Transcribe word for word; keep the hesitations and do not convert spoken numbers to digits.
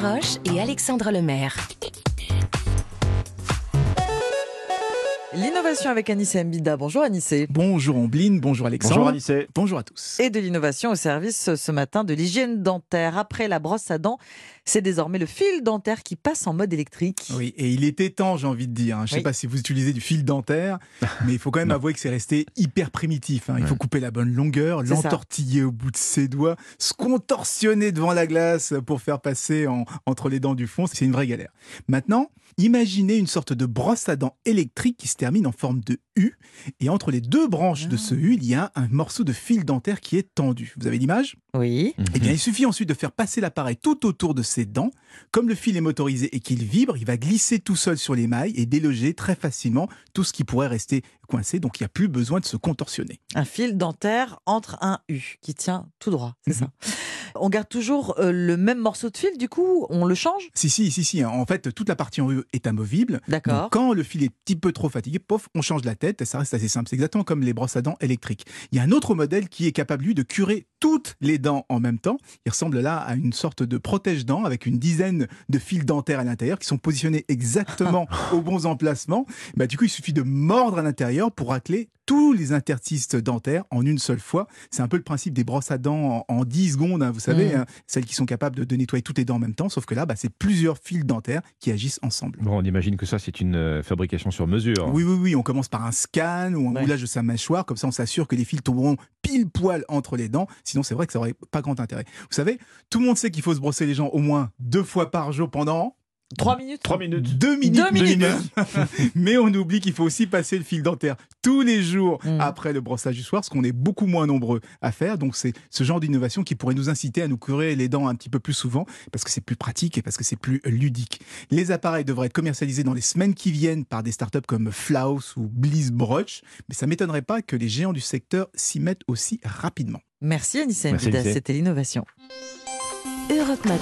Desroches et Alexandre Lemaire. L'innovation avec Anissé Mbida. Bonjour Anissé. Bonjour Ambline, bonjour Alexandre. Bonjour Anissé. Bonjour à tous. Et de l'innovation au service ce matin de l'hygiène dentaire. Après la brosse à dents, c'est désormais le fil dentaire qui passe en mode électrique. Oui, et il était temps, j'ai envie de dire. Je ne sais Oui. pas si vous utilisez du fil dentaire, mais il faut quand même avouer que c'est resté hyper primitif. hein. Il faut couper la bonne longueur, C'est ça. l'entortiller au bout de ses doigts, se contorsionner devant la glace pour faire passer en- entre les dents du fond. C'est une vraie galère. Maintenant, imaginez une sorte de brosse à dents électrique qui se termine en forme de U. Et entre les deux branches de ce U, il y a un morceau de fil dentaire qui est tendu. Vous avez l'image ? Oui. Eh bien, il suffit ensuite de faire passer l'appareil tout autour de ses dents. Comme le fil est motorisé et qu'il vibre, il va glisser tout seul sur les mailles et déloger très facilement tout ce qui pourrait rester coincé. Donc, il n'y a plus besoin de se contorsionner. Un fil dentaire entre un U qui tient tout droit. C'est Mhm. ça. On garde toujours euh, le même morceau de fil, du coup, on le change ? Si, si, si, si. En fait, toute la partie en U est amovible. D'accord. Donc, quand le fil est un petit peu trop fatigué, pof, on change la tête et ça reste assez simple. C'est exactement comme les brosses à dents électriques. Il y a un autre modèle qui est capable, lui, de curer toutes les dents en même temps. Il ressemble là à une sorte de protège-dents avec une dizaine de fils dentaires à l'intérieur qui sont positionnés exactement aux bons emplacements. Bah, du coup, il suffit de mordre à l'intérieur pour racler tous les interstices dentaires en une seule fois. C'est un peu le principe des brosses à dents en, en dix secondes, hein, vous savez, Mmh. hein, celles qui sont capables de, de nettoyer toutes les dents en même temps, sauf que là, bah, c'est plusieurs fils dentaires qui agissent ensemble. Bon, on imagine que ça, c'est une euh, fabrication sur mesure. Oui, oui, oui, on commence par un scan ou un Ouais. moulage de sa mâchoire, comme ça on s'assure que les fils tomberont pile poil entre les dents, sinon c'est vrai que ça n'aurait pas grand intérêt. Vous savez, tout le monde sait qu'il faut se brosser les dents au moins deux fois par jour pendant Trois minutes Trois minutes. deux minutes. Deux minutes. Mais on oublie qu'il faut aussi passer le fil dentaire tous les jours Mm. après le brossage du soir, parce qu'on est beaucoup moins nombreux à faire. Donc c'est ce genre d'innovation qui pourrait nous inciter à nous curer les dents un petit peu plus souvent, parce que c'est plus pratique et parce que c'est plus ludique. Les appareils devraient être commercialisés dans les semaines qui viennent par des startups comme Flaus ou Bliss-Broch, mais ça m'étonnerait pas que les géants du secteur s'y mettent aussi rapidement. Merci Anissé Merci, Mbida, Anissé. c'était l'innovation. Europe Matin.